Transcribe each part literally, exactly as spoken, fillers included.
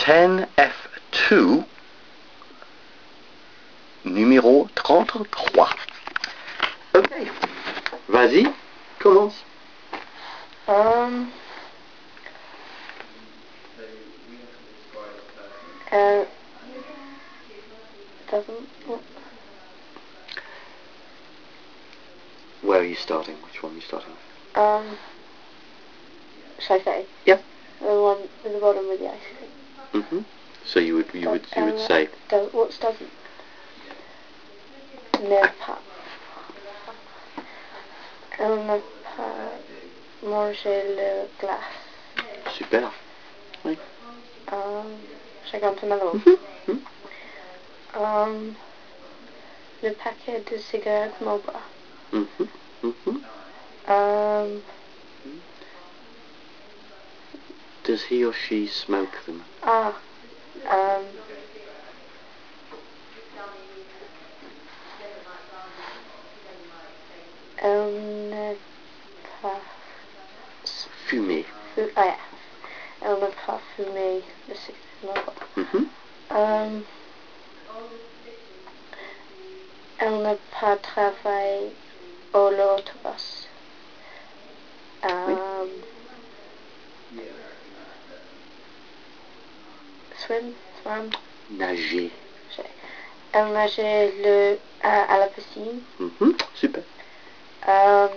ten F deux, numéro trente-trois. Ok, vas-y, commence. Um, uh, doesn't... What? Where are you starting? Which one are you starting with? Um, should I say? Yep. The one in the bottom with the ice cream. Mm-hmm. So you would you would you would uh, say does, what doesn't? Ne pas. Elle n'a pas mangé le glace. super. Oui. Um, should I go on to another one? Mm-hmm. Um, le paquet de cigarettes Marlboro. Mm-hmm. Mm-hmm. Um, Does he or she smoke them? ah, um, elle n'a pas Fumer. fu- ah, yeah. Elle n'a pas fumé le cigarette Marlboro. Mm-hmm. Um, elle n'a pas travaillé au l'autobus. Um, swim, swam. Nager. Elle nageait le, à, à la piscine. Mm-hmm. Super. Um,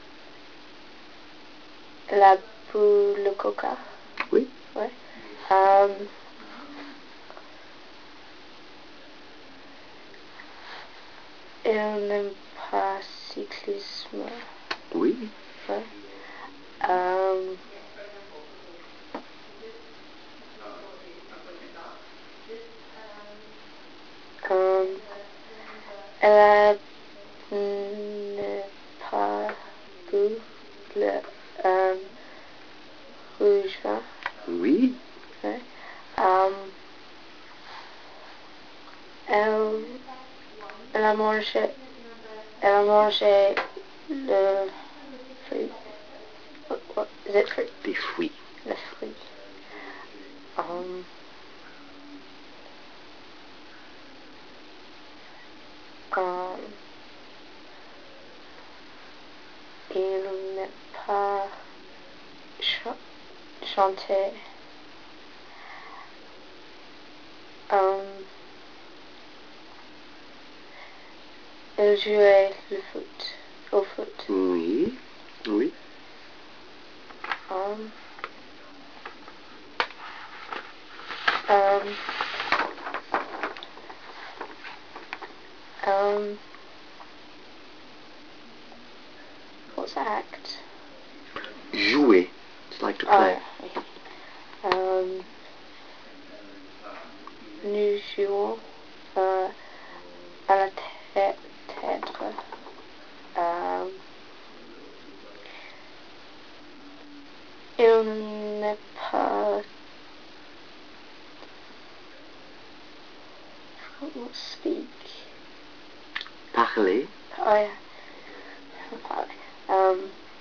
la bu le coca. Oui. Ouais. Um, elle n'aime pas cyclisme. Oui. Ouais. Um, um, elle a ne pas bu le um, rouge vin. Oui. Ouais. Um, elle, elle a mangé, elle a mangé le fruit. What, what is it fruit? Des fruits. Le fruit. Um, um, il n'a pas ch chanté. Um, il jouait le foot, au foot. Oui. Oui. Um, um, um, what's that act? Jouer. It's like to play. Oh, yeah. Um, nous jouons uh, à la théâtre. Um, il n'est pas speak. Parler. Oh yeah. Um,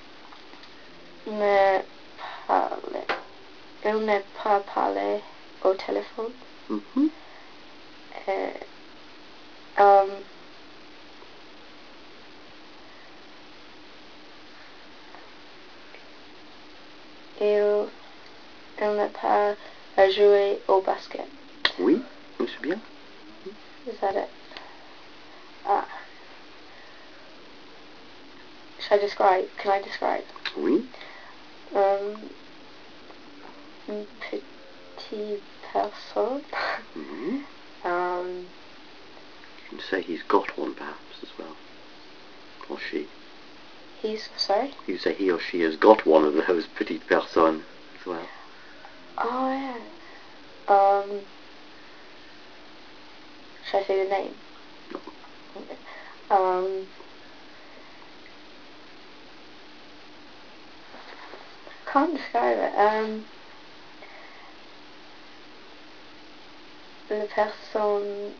ne parle. Il n'est pas parlé au téléphone. Mm-hmm. Uh, um, il, il n'a pas à jouer au basket. Oui. Oui, c'est bien. Is that it? Ah. Should I describe? Can I describe? Oui. Um, une petite personne. Mm-hmm. um, You can say he's got one perhaps as well. Or she. he's, sorry? You say he or she has got one of those petites personnes as well. Oh yeah. Um, should I say the name? No. Okay. Um, can't describe it. Um, la personne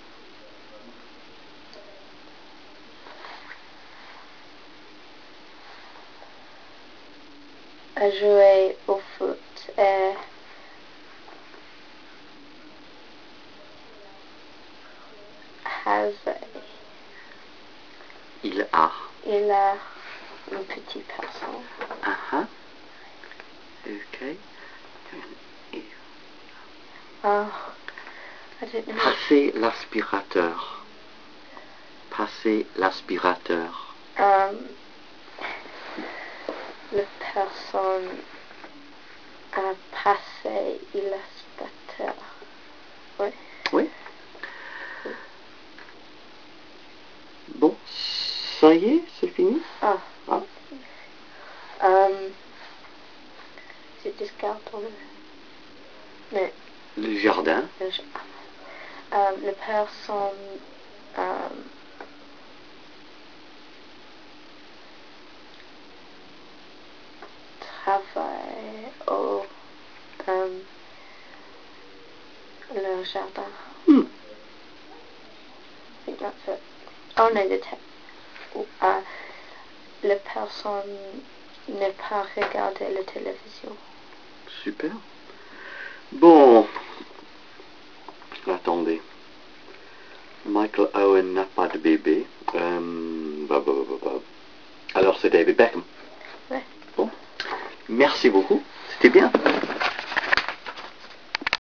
a joué au foot et has Il a. Il a une petite personne. Uh-huh. Okay. Oh, I don't know. Passer l'aspirateur. Passer l'aspirateur. Um, la personne a passé l'aspirateur. Oui. Oui. Bon, ça y est, c'est fini. Ah. Ah. Um, c'est discard dans le... Non. Le jardin. Le, um, la personne... Um, travaille au... Um, le jardin. Hmm. I think that's it. Oh no, the te uh, la personne n'a pas regardé la télévision. Super. Bon. Attendez. Michael Owen n'a pas de bébé. Euh, bah, bah, bah, bah. Alors c'est David Beckham. Ouais. Bon. Merci beaucoup. C'était bien.